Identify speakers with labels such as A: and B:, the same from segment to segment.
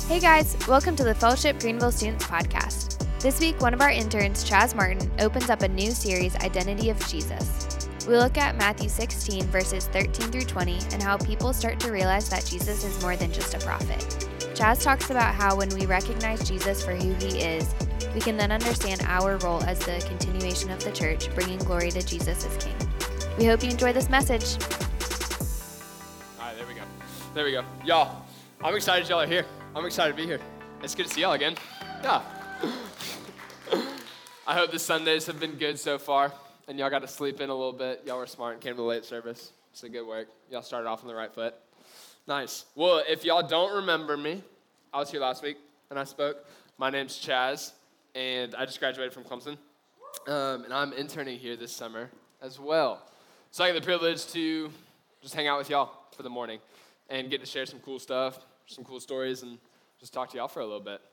A: Hey guys, welcome to the Fellowship Greenville Students Podcast. This week, one of our interns, Chaz Martin, opens up a new series, Identity of Jesus. We look at Matthew 16, verses 13 through 20, and how people start to realize that Jesus is more than just a prophet. Chaz talks about how when we recognize Jesus for who he is, we can then understand our role as the continuation of the church, bringing glory to Jesus as King. We hope you enjoy this message.
B: All right, there we go. Y'all, I'm excited y'all are here. I'm excited to be here. It's good to see y'all again. Yeah. I hope the Sundays have been good so far, and y'all got to sleep in a little bit. Y'all were smart and came to the late service. So good work. Y'all started off on the right foot. Nice. Well, if y'all don't remember me, I was here last week, and I spoke. My name's Chaz, and I just graduated from Clemson, and I'm interning here this summer as well. So I get the privilege to just hang out with y'all for the morning and get to share some cool stuff, some cool stories, and just talk to y'all for a little bit.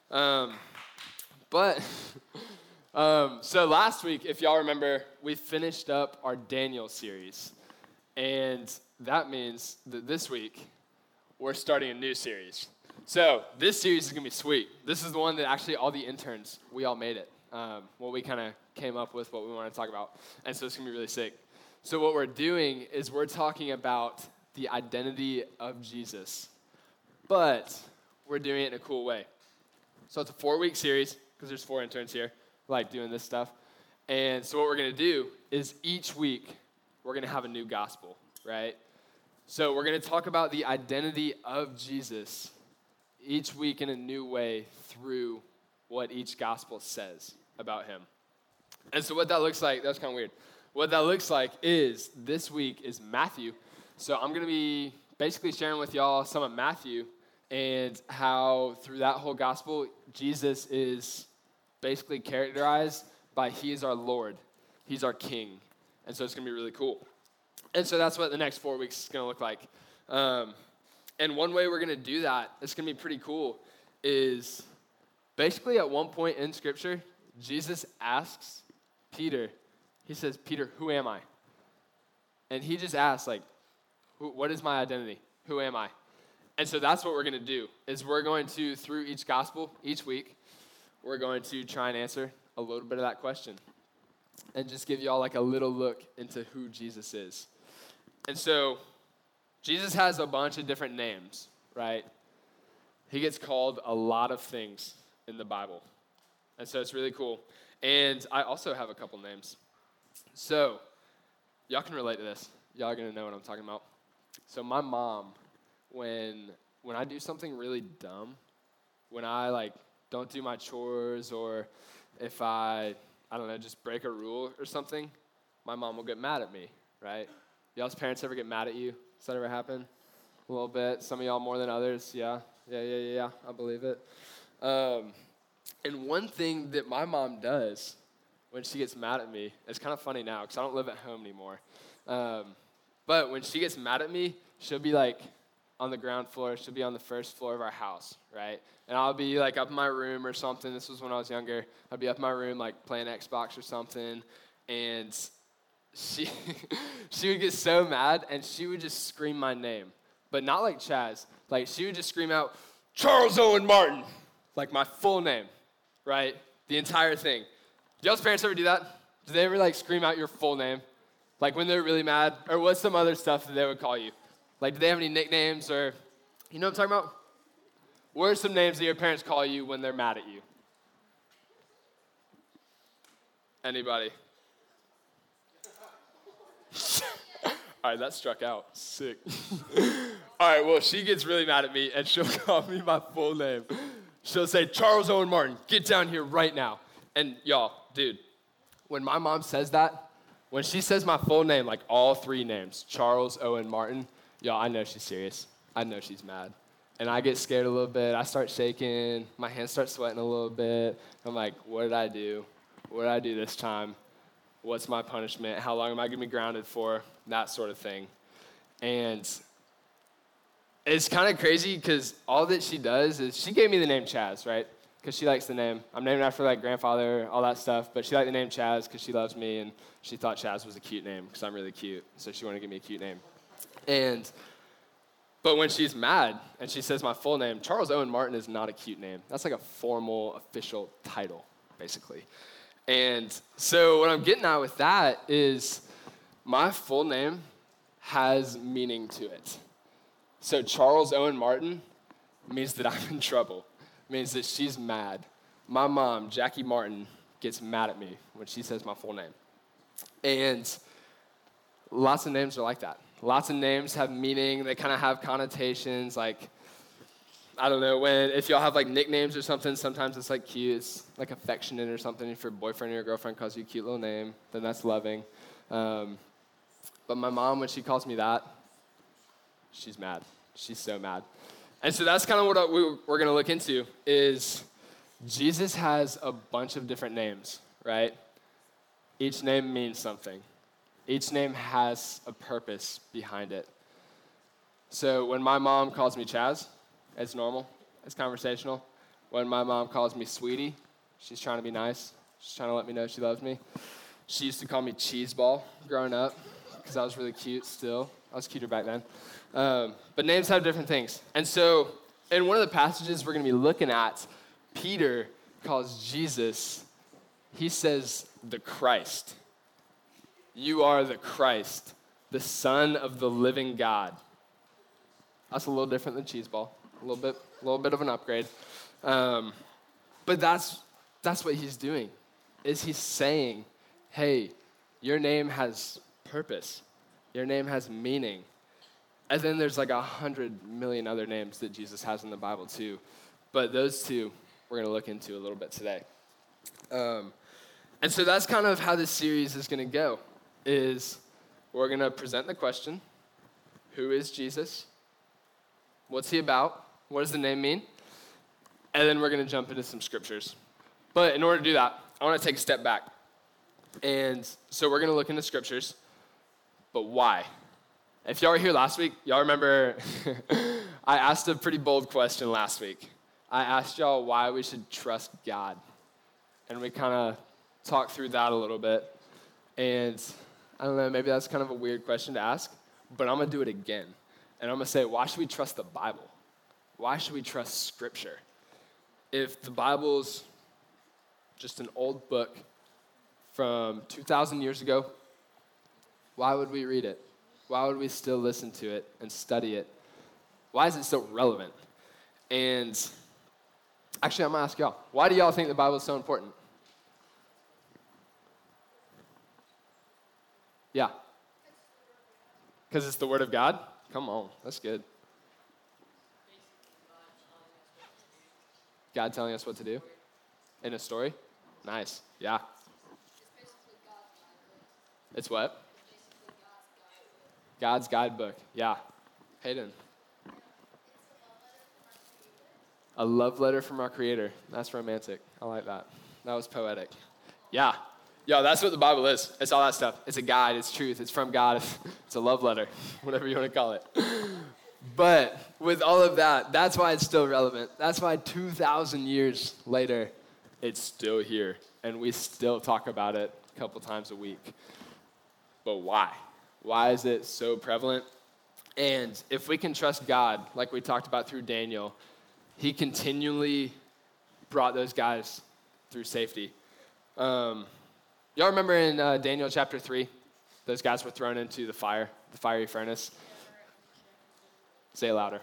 B: So last week, if y'all remember, we finished up our Daniel series, and that means that this week, we're starting a new series. So this series is going to be sweet. This is the one that actually all the interns, we all made it. We kind of came up with what we want to talk about, and so it's going to be really sick. So what we're doing is we're talking about the identity of Jesus, but we're doing it in a cool way. So it's a 4-week series, because there's 4 interns here, like doing this stuff. And so what we're going to do is each week, we're going to have a new gospel, right? So we're going to talk about the identity of Jesus each week in a new way through what each gospel says about him. And so what that looks like, that's kind of weird. What that looks like is this week is Matthew. So I'm going to be basically sharing with y'all some of Matthew and how through that whole gospel, Jesus is basically characterized by he is our Lord. He's our King. And so it's going to be really cool. And so that's what the next 4 weeks is going to look like. And one way we're going to do that, it's going to be pretty cool, is basically at one point in Scripture, Jesus asks Peter, he says, Peter, who am I? And he just asks, like, what is my identity? Who am I? And so that's what we're going to do, is we're going to, through each gospel, each week, we're going to try and answer a little bit of that question and just give y'all like a little look into who Jesus is. And so Jesus has a bunch of different names, right? He gets called a lot of things in the Bible. And so it's really cool. And I also have a couple names. So y'all can relate to this. Y'all are going to know what I'm talking about. So my mom, when I do something really dumb, when I don't do my chores, or if I don't know, just break a rule or something, my mom will get mad at me, right? Y'all's parents ever get mad at you? Does that ever happen? A little bit. Some of y'all more than others. Yeah. I believe it. And one thing that my mom does when she gets mad at me, it's kind of funny now because I don't live at home anymore. But when she gets mad at me, she'll be like on the ground floor. She'll be on the first floor of our house, right? And I'll be like up in my room or something. This was when I was younger. I'd be up in my room like playing Xbox or something. And she would get so mad and she would just scream my name. But not like Chaz. Like she would just scream out, Charles Owen Martin. Like my full name, right? The entire thing. Do y'all's parents ever do that? Do they ever scream out your full name? Like when they're really mad? Or what's some other stuff that they would call you? Like, do they have any nicknames or, you know what I'm talking about? What are some names that your parents call you when they're mad at you? Anybody? All right, that struck out. Sick. All right, well, she gets really mad at me, and she'll call me my full name. She'll say, Charles Owen Martin, get down here right now. And y'all, dude, when my mom says that, when she says my full name, like all 3 names, Charles Owen Martin, y'all, I know she's serious. I know she's mad. And I get scared a little bit. I start shaking. My hands start sweating a little bit. I'm like, what did I do? What did I do this time? What's my punishment? How long am I going to be grounded for? That sort of thing. And it's kind of crazy because all that she does is she gave me the name Chaz, right? Because she likes the name. I'm named after grandfather, all that stuff. But she liked the name Chaz because she loves me. And she thought Chaz was a cute name because I'm really cute. So she wanted to give me a cute name. And But when she's mad and she says my full name, Charles Owen Martin is not a cute name. That's like a formal, official title, basically. And so what I'm getting at with that is my full name has meaning to it. So Charles Owen Martin means that I'm in trouble. It means that she's mad. My mom, Jackie Martin, gets mad at me when she says my full name. And lots of names are like that. Lots of names have meaning. They kind of have connotations. Like, I don't know, if y'all have like nicknames or something, sometimes it's like cute. It's like affectionate or something. If your boyfriend or your girlfriend calls you a cute little name, then that's loving. But my mom, when she calls me that, she's mad. She's so mad. And so that's kind of what we're going to look into is Jesus has a bunch of different names, right? Each name means something. Each name has a purpose behind it. So when my mom calls me Chaz, it's normal. It's conversational. When my mom calls me Sweetie, she's trying to be nice. She's trying to let me know she loves me. She used to call me Cheeseball growing up because I was really cute still. I was cuter back then. But names have different things. And so in one of the passages we're going to be looking at, Peter calls Jesus, he says, the Christ. You are the Christ, the Son of the living God. That's a little different than Cheeseball. A little bit of an upgrade. But that's what he's doing, is he's saying, hey, your name has purpose. Your name has meaning. And then there's like 100 million other names that Jesus has in the Bible too. But those two we're going to look into a little bit today. And so that's kind of how this series is going to go, is we're going to present the question, who is Jesus? What's he about? What does the name mean? And then we're going to jump into some scriptures. But in order to do that, I want to take a step back. And so we're going to look into scriptures. But why? If y'all were here last week, y'all remember I asked a pretty bold question last week. I asked y'all why we should trust God. And we kind of talked through that a little bit. And I don't know, maybe that's kind of a weird question to ask, but I'm going to do it again. And I'm going to say, why should we trust the Bible? Why should we trust Scripture? If the Bible's just an old book from 2,000 years ago, why would we read it? Why would we still listen to it and study it? Why is it so relevant? And actually, I'm going to ask y'all, why do y'all think the Bible is so important? Yeah. Because it's the Word of God? Come on, that's good. God telling us what to do? In a story? Nice, yeah. It's what? God's guidebook, yeah. Hayden. A love letter from our Creator. That's romantic. I like that. That was poetic. Yeah. Yo, that's what the Bible is. It's all that stuff. It's a guide. It's truth. It's from God. It's a love letter, whatever you want to call it. But with all of that, that's why it's still relevant. That's why 2,000 years later, it's still here. And we still talk about it a couple times a week. But why? Why is it so prevalent? And if we can trust God, like we talked about through Daniel, he continually brought those guys through safety. Y'all remember in Daniel chapter 3, those guys were thrown into the fiery furnace? Say it louder.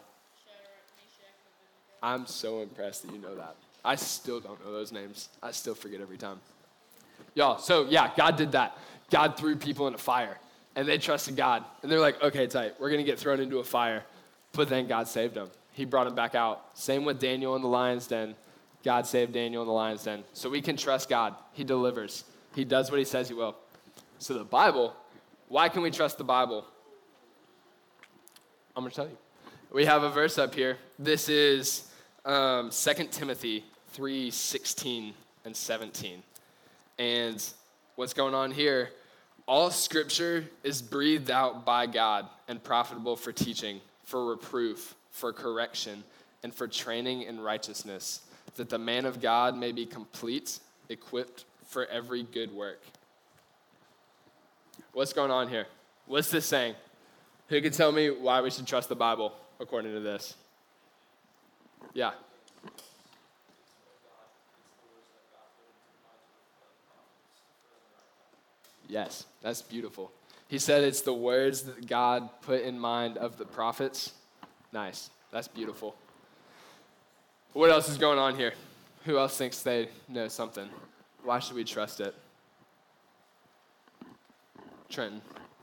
B: I'm so impressed that you know that. I still don't know those names. I still forget every time. Y'all, so yeah, God did that. God threw people into fire, and they trusted God. And they're like, okay, tight, we're going to get thrown into a fire. But then God saved them. He brought them back out. Same with Daniel in the lion's den. God saved Daniel in the lion's den. So we can trust God. He delivers. He does what he says he will. So the Bible, why can we trust the Bible? I'm going to tell you. We have a verse up here. This is 2 Timothy 3:16 and 17. And what's going on here, all scripture is breathed out by God and profitable for teaching, for reproof, for correction, and for training in righteousness, that the man of God may be complete, equipped for every good work. What's going on here? What's this saying? Who can tell me why we should trust the Bible according to this? Yeah. Yes, that's beautiful. He said it's the words that God put in mind of the prophets. Nice. That's beautiful. What else is going on here? Who else thinks they know something? Why should we trust it? Trenton.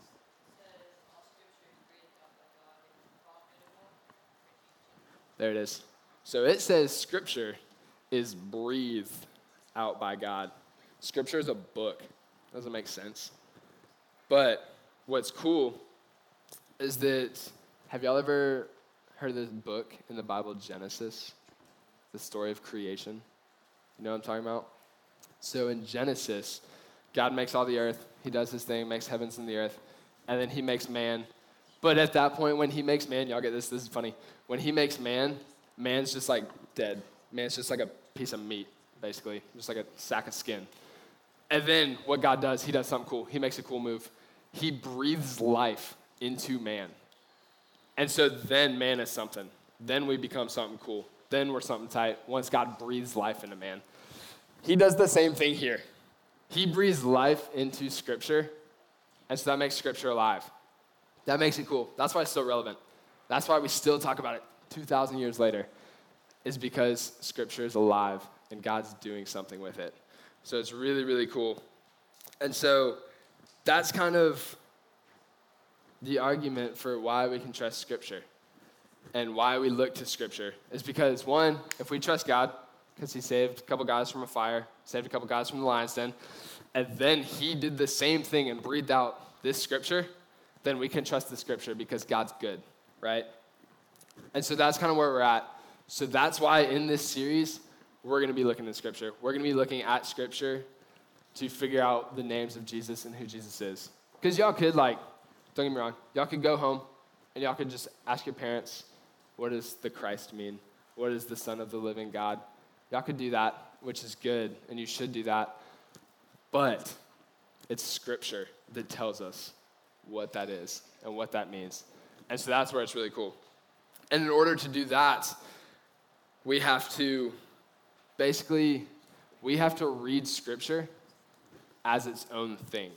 B: There it is. So it says Scripture is breathed out by God. Scripture is a book. Doesn't make sense. But what's cool is that, have y'all ever heard of this book in the Bible, Genesis? The story of creation. You know what I'm talking about? So in Genesis, God makes all the earth. He does his thing, makes heavens and the earth. And then he makes man. But at that point, when he makes man, y'all get this is funny. When he makes man, man's just like dead. Man's just like a piece of meat, basically. Just like a sack of skin. And then what God does, he does something cool. He makes a cool move. He breathes life into man. And so then man is something. Then we become something cool. Then we're something tight once God breathes life into man. He does the same thing here. He breathes life into Scripture, and so that makes Scripture alive. That makes it cool. That's why it's so relevant. That's why we still talk about it 2,000 years later, is because Scripture is alive, and God's doing something with it. So it's really, really cool. And so that's kind of the argument for why we can trust Scripture and why we look to Scripture is because, one, if we trust God, because he saved a couple guys from a fire, saved a couple guys from the lion's den, and then he did the same thing and breathed out this Scripture, then we can trust the Scripture because God's good, right? And so that's kind of where we're at. So that's why in this series, we're going to be looking at Scripture. We're going to be looking at Scripture to figure out the names of Jesus and who Jesus is. Because y'all could, don't get me wrong, y'all could go home and y'all could just ask your parents, what does the Christ mean? What is the Son of the living God? Y'all could do that, which is good, and you should do that. But it's Scripture that tells us what that is and what that means. And so that's where it's really cool. And in order to do that, we have to read Scripture as its own thing.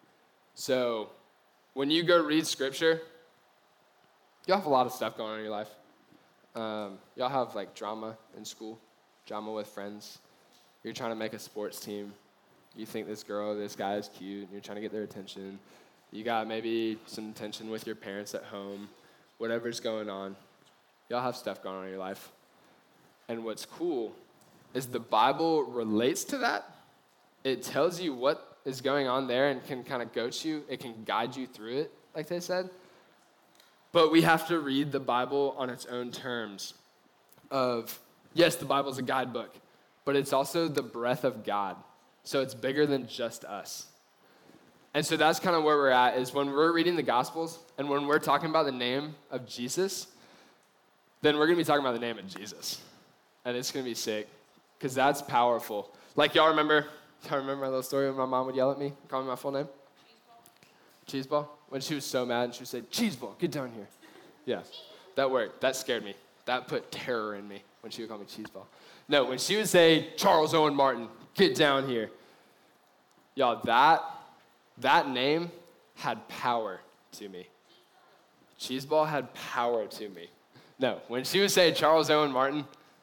B: So when you go read Scripture, y'all have a lot of stuff going on in your life. Y'all have drama in school, drama with friends. You're trying to make a sports team. You think this guy is cute, and you're trying to get their attention. You got maybe some tension with your parents at home, whatever's going on. Y'all have stuff going on in your life. And what's cool is the Bible relates to that. It tells you what is going on there and can kind of coach you. It can guide you through it, like they said. But we have to read the Bible on its own terms of, yes, the Bible's a guidebook, but it's also the breath of God. So it's bigger than just us. And so that's kind of where we're at, is when we're reading the Gospels and when we're talking about the name of Jesus, then we're going to be talking about the name of Jesus. And it's going to be sick, because that's powerful. Y'all remember my little story when my mom would yell at me, call me my full name? Cheeseball? When she was so mad, and she would say, Cheeseball, get down here. Yeah, that worked. That scared me. That put terror in me when she would call me Cheeseball. No, when she would say, Charles Owen Martin, get down here. Y'all, that name had power to me. Cheeseball had power to me. No, when she would say Charles Owen Martin,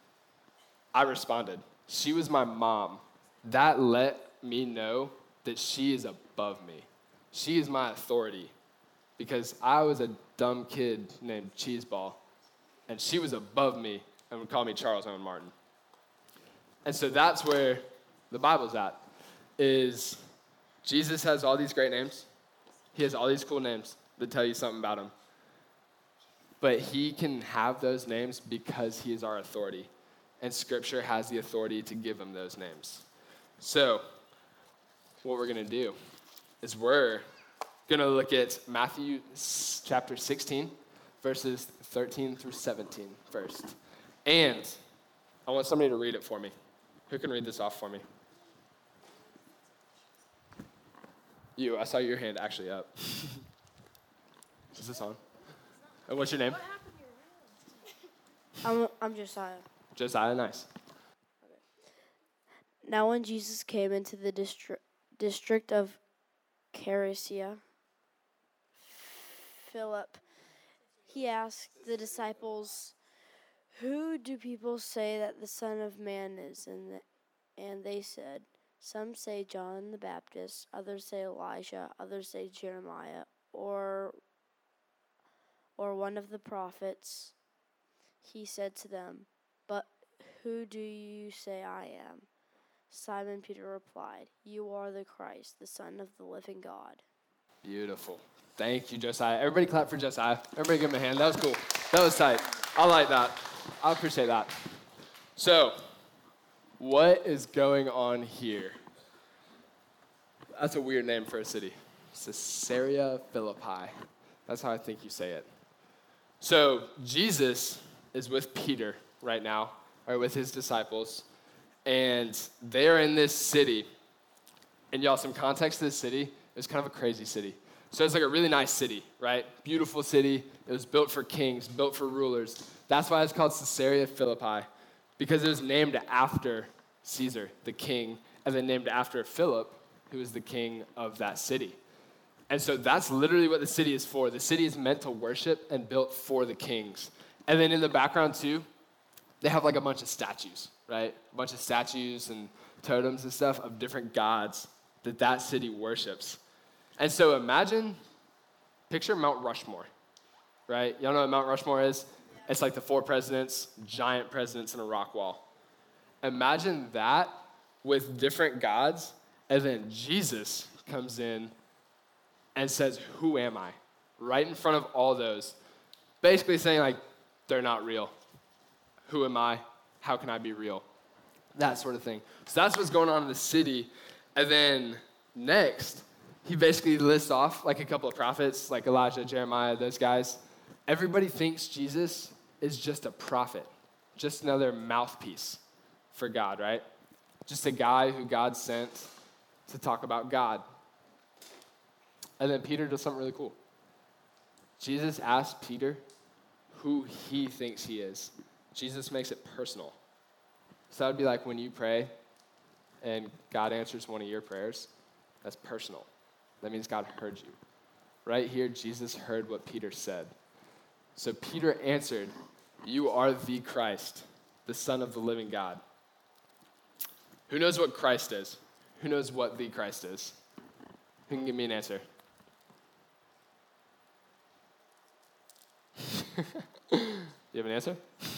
B: I responded. She was my mom. That let me know that she is above me. She is my authority, because I was a dumb kid named Cheeseball, and she was above me and would call me Charles Owen Martin. And so that's where the Bible's at, is Jesus has all these great names. He has all these cool names that tell you something about him. But he can have those names because he is our authority. And Scripture has the authority to give him those names. So what we're going to do is we're going to look at Matthew chapter 16, verses 13 through 17 first. And I want somebody to read it for me. Who can read this off for me? You. I saw your hand actually up. Is this on? And what's your name?
C: I'm Josiah.
B: Josiah, nice.
C: Now when Jesus came into the district of Caesarea Philip, he asked the disciples, "Who do people say that the Son of Man is?" And they said, "Some say John the Baptist, others say Elijah, others say Jeremiah, or one of the prophets." He said to them, "But who do you say I am?" Simon Peter replied, "You are the Christ, the Son of the living God."
B: Beautiful. Thank you, Josiah. Everybody clap for Josiah. Everybody give him a hand. That was cool. That was tight. I like that. I appreciate that. So, what is going on here? That's a weird name for a city. Caesarea Philippi. That's how I think you say it. So, Jesus is with Peter right now, or with his disciples, and they're in this city. And y'all, some context to this city, it's kind of a crazy city. So it's like a really nice city, right? Beautiful city. It was built for kings, built for rulers. That's why it's called Caesarea Philippi, because it was named after Caesar, the king, and then named after Philip, who was the king of that city. And so that's literally what the city is for. The city is meant to worship and built for the kings. And then in the background too, they have like a bunch of statues, right? A bunch of statues and totems and stuff of different gods that city worships. And so picture Mount Rushmore, right? Y'all know what Mount Rushmore is? It's like the 4 presidents, giant presidents, and a rock wall. Imagine that with different gods, and then Jesus comes in and says, "Who am I?" Right in front of all those. Basically saying, like, they're not real. Who am I? How can I be real? That sort of thing. So that's what's going on in the city. And then next, he basically lists off like a couple of prophets, like Elijah, Jeremiah, those guys. Everybody thinks Jesus is just a prophet, just another mouthpiece for God, right? Just a guy who God sent to talk about God. And then Peter does something really cool. Jesus asks Peter who he thinks he is. Jesus makes it personal. So that would be like when you pray and God answers one of your prayers, that's personal. That means God heard you. Right here, Jesus heard what Peter said. So Peter answered, "You are the Christ, the Son of the living God." Who knows what Christ is? Who knows what the Christ is? Who can give me an answer? Do you have an answer?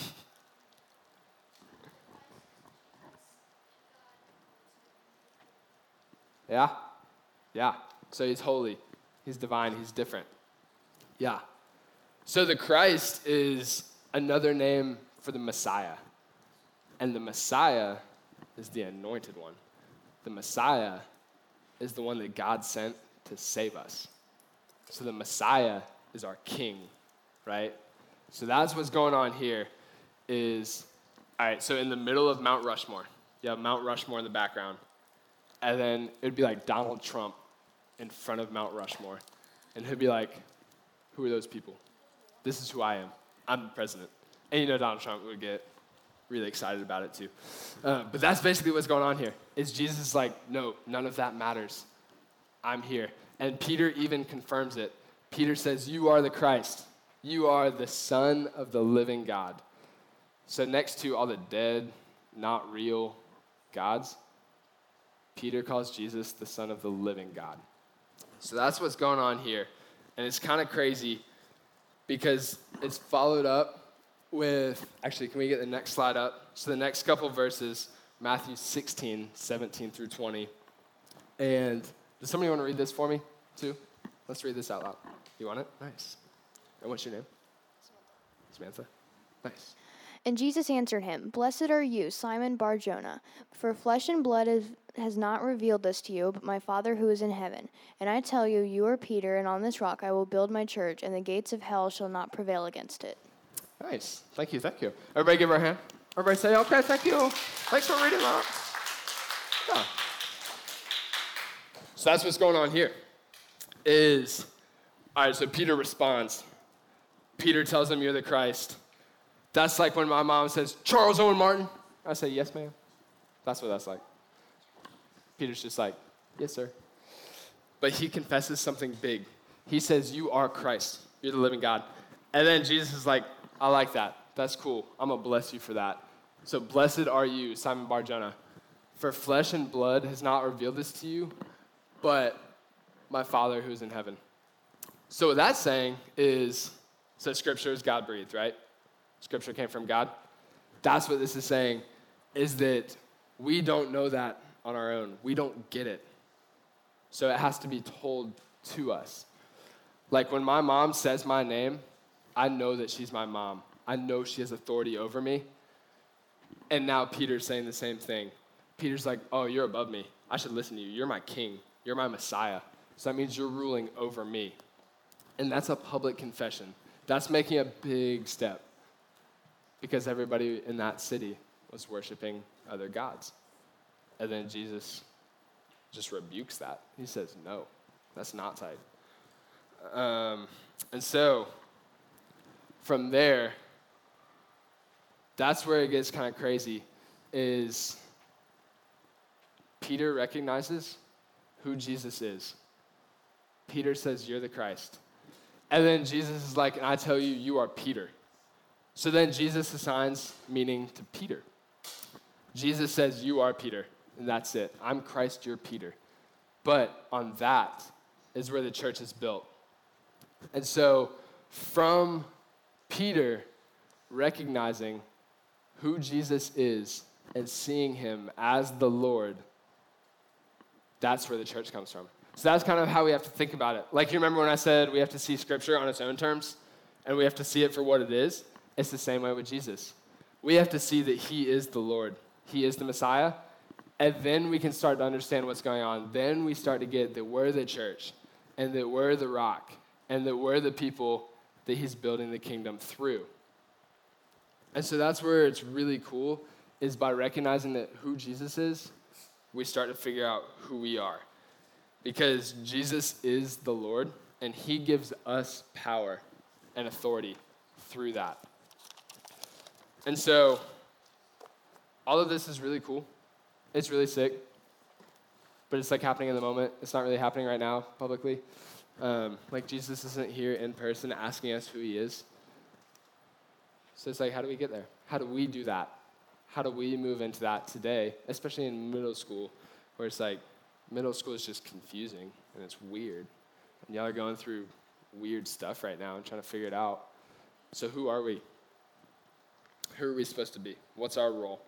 B: Yeah. So he's holy, he's divine, he's different. Yeah. So the Christ is another name for the Messiah. And the Messiah is the anointed one. The Messiah is the one that God sent to save us. So the Messiah is our king, right? So that's what's going on here all right, so in the middle of Mount Rushmore, you have Mount Rushmore in the background. And then it would be like Donald Trump in front of Mount Rushmore. And he'd be like, "Who are those people? This is who I am. I'm the president." And you know Donald Trump would get really excited about it too. But that's basically what's going on here. Is Jesus is like, "No, none of that matters. I'm here." And Peter even confirms it. Peter says, "You are the Christ. You are the Son of the living God." So next to all the dead, not real gods, Peter calls Jesus the Son of the living God. So that's what's going on here. And it's kind of crazy because it's followed up with, actually, can we get the next slide up? So the next couple verses, Matthew 16, 17 through 20. And does somebody want to read this for me too? Let's read this out loud. You want it? Nice. And what's your name? Samantha. Nice.
A: And Jesus answered him, "Blessed are you, Simon Bar-Jonah, for flesh and blood has not revealed this to you, but my Father who is in heaven. And I tell you, you are Peter, and on this rock I will build my church, and the gates of hell shall not prevail against it."
B: Nice. Thank you. Everybody give her a hand. Everybody say, "Okay, thank you. Thanks for reading that." Yeah. So that's what's going on here. All right, so Peter responds, Peter tells him, you're the Christ. That's like when my mom says, Charles Owen Martin. I say, yes, ma'am. That's what that's like. Peter's just like, yes, sir. But he confesses something big. He says, you are Christ. You're the living God. And then Jesus is like, I like that. That's cool. I'm going to bless you for that. So blessed are you, Simon Bar-Jonah. For flesh and blood has not revealed this to you, but my Father who is in heaven. So what that's saying is, so Scripture is God-breathed, right? Scripture came from God. That's what this is saying, is that we don't know that on our own. We don't get it. So it has to be told to us. Like when my mom says my name, I know that she's my mom. I know she has authority over me. And now Peter's saying the same thing. Peter's like, oh, you're above me. I should listen to you. You're my king. You're my Messiah. So that means you're ruling over me. And that's a public confession. That's making a big step because everybody in that city was worshiping other gods. And then Jesus just rebukes that. He says, no, that's not tight. And so from there, that's where it gets kind of crazy, is Peter recognizes who Jesus is. Peter says, you're the Christ. And then Jesus is like, and I tell you, you are Peter. So then Jesus assigns meaning to Peter. Jesus says, you are Peter, and that's it. I'm Christ, you're Peter. But on that is where the church is built. And so from Peter recognizing who Jesus is and seeing him as the Lord, that's where the church comes from. So that's kind of how we have to think about it. Like, you remember when I said we have to see Scripture on its own terms, and we have to see it for what it is? It's the same way with Jesus. We have to see that he is the Lord. He is the Messiah. And then we can start to understand what's going on. Then we start to get that we're the church, and that we're the rock, and that we're the people that he's building the kingdom through. And so that's where it's really cool, is by recognizing that who Jesus is, we start to figure out who we are. Because Jesus is the Lord, and he gives us power and authority through that. And so all of this is really cool. It's really sick. But it's like happening in the moment. It's not really happening right now publicly. Like Jesus isn't here in person asking us who he is. So it's like, how do we get there? How do we do that? How do we move into that today, especially in middle school, where it's like, middle school is just confusing, and it's weird. And y'all are going through weird stuff right now and trying to figure it out. So who are we? Who are we supposed to be? What's our role?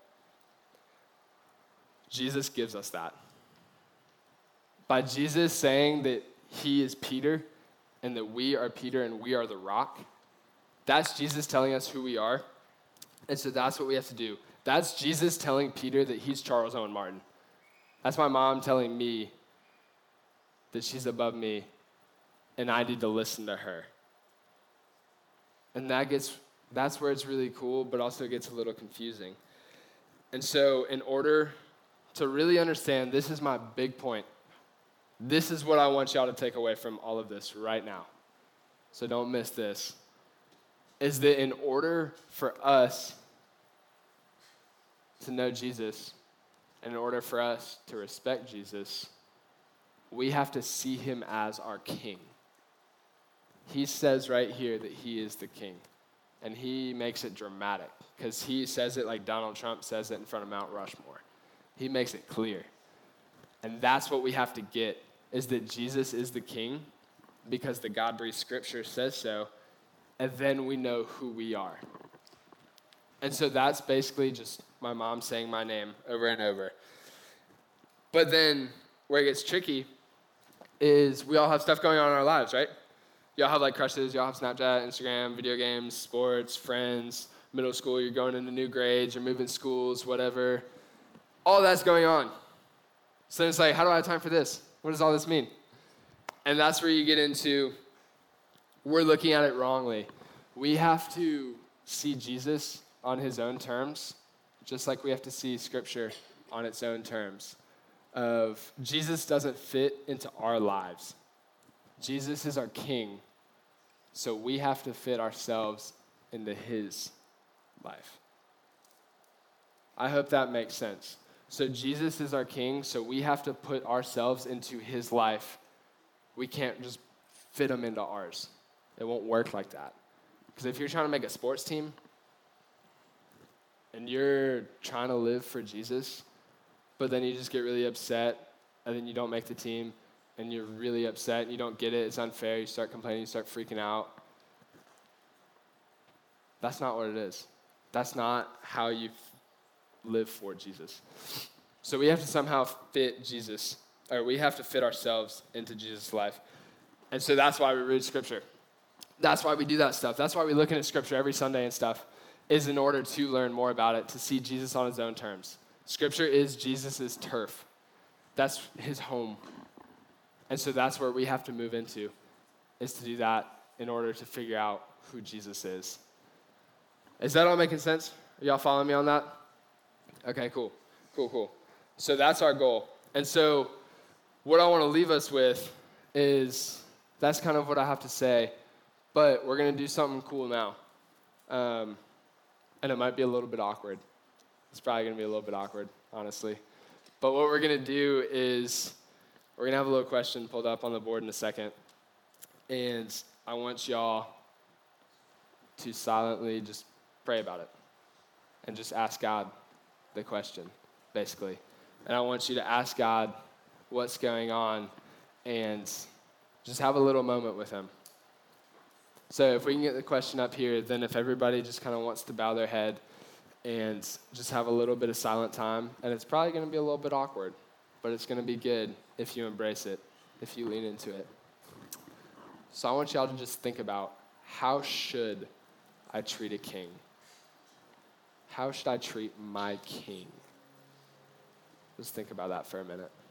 B: Jesus gives us that. By Jesus saying that he is Peter, and that we are Peter and we are the rock, that's Jesus telling us who we are. And so that's what we have to do. That's Jesus telling Peter that he's Charles Owen Martin. That's my mom telling me that she's above me and I need to listen to her. And that's where it's really cool, but also gets a little confusing. And so in order to really understand, this is my big point. This is what I want y'all to take away from all of this right now. So don't miss this. Is that in order for us to know Jesus, and in order for us to respect Jesus, we have to see him as our king. He says right here that he is the king. And he makes it dramatic because he says it like Donald Trump says it in front of Mount Rushmore. He makes it clear. And that's what we have to get, is that Jesus is the king because the God-breathed scripture says so. And then we know who we are. And so that's basically just my mom saying my name over and over. But then where it gets tricky is we all have stuff going on in our lives, right? Y'all have like crushes, y'all have Snapchat, Instagram, video games, sports, friends, middle school, you're going into new grades, you're moving schools, whatever. All that's going on. So then it's like, how do I have time for this? What does all this mean? And that's where you get into, we're looking at it wrongly. We have to see Jesus on his own terms, just like we have to see Scripture on its own terms. Of Jesus doesn't fit into our lives. Jesus is our king. So we have to fit ourselves into his life. I hope that makes sense. So Jesus is our king, so we have to put ourselves into his life. We can't just fit him into ours. It won't work like that. Because if you're trying to make a sports team and you're trying to live for Jesus, but then you just get really upset and then you don't make the team and you're really upset and you don't get it, it's unfair, you start complaining, you start freaking out. That's not what it is. That's not how you live for Jesus. So we have to somehow fit Jesus, or we have to fit ourselves into Jesus' life. And so that's why we read Scripture. That's why we do that stuff. That's why we look into Scripture every Sunday and stuff, is in order to learn more about it, to see Jesus on his own terms. Scripture is Jesus' turf. That's his home. And so that's where we have to move into, is to do that in order to figure out who Jesus is. Is that all making sense? Are y'all following me on that? Okay, cool. So that's our goal. And so what I want to leave us with is, that's kind of what I have to say, but we're going to do something cool now. And it might be a little bit awkward. It's probably going to be a little bit awkward, honestly. But what we're going to do is, we're going to have a little question pulled up on the board in a second. And I want y'all to silently just pray about it. And just ask God the question, basically. And I want you to ask God what's going on and just have a little moment with him. So if we can get the question up here, then if everybody just kind of wants to bow their head and just have a little bit of silent time, and it's probably going to be a little bit awkward, but it's going to be good if you embrace it, if you lean into it. So I want y'all to just think about, how should I treat a king? How should I treat my king? Just think about that for a minute.